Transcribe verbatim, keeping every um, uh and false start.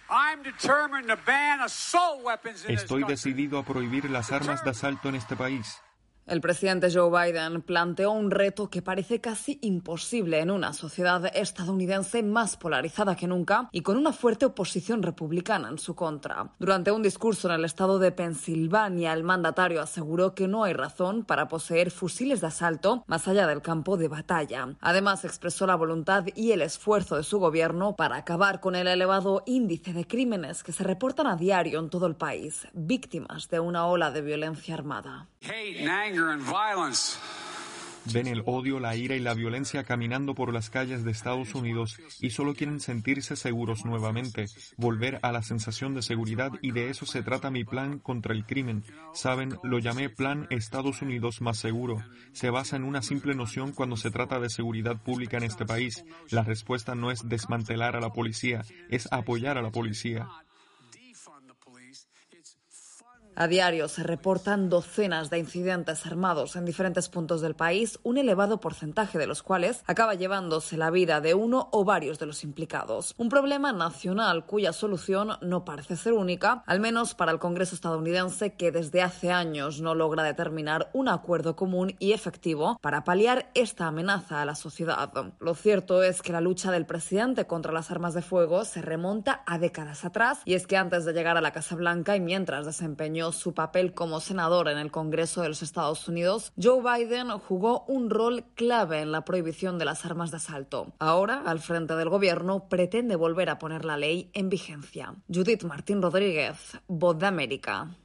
Estoy decidido a prohibir las armas de asalto en este país. El presidente Joe Biden planteó un reto que parece casi imposible en una sociedad estadounidense más polarizada que nunca y con una fuerte oposición republicana en su contra. Durante un discurso en el estado de Pensilvania, el mandatario aseguró que no hay razón para poseer fusiles de asalto más allá del campo de batalla. Además, expresó la voluntad y el esfuerzo de su gobierno para acabar con el elevado índice de crímenes que se reportan a diario en todo el país, víctimas de una ola de violencia armada. Ven el odio, la ira y la violencia caminando por las calles de Estados Unidos y solo quieren sentirse seguros nuevamente, volver a la sensación de seguridad, y de eso se trata mi plan contra el crimen. Saben, lo llamé Plan Estados Unidos Más Seguro. Se basa en una simple noción cuando se trata de seguridad pública en este país. La respuesta no es desmantelar a la policía, es apoyar a la policía. A diario se reportan docenas de incidentes armados en diferentes puntos del país, un elevado porcentaje de los cuales acaba llevándose la vida de uno o varios de los implicados. Un problema nacional cuya solución no parece ser única, al menos para el Congreso estadounidense, que desde hace años no logra determinar un acuerdo común y efectivo para paliar esta amenaza a la sociedad. Lo cierto es que la lucha del presidente contra las armas de fuego se remonta a décadas atrás, y es que antes de llegar a la Casa Blanca y mientras desempeñó su papel como senador en el Congreso de los Estados Unidos, Joe Biden jugó un rol clave en la prohibición de las armas de asalto. Ahora, al frente del gobierno, pretende volver a poner la ley en vigencia. Judith Martín Rodríguez, Voz de América.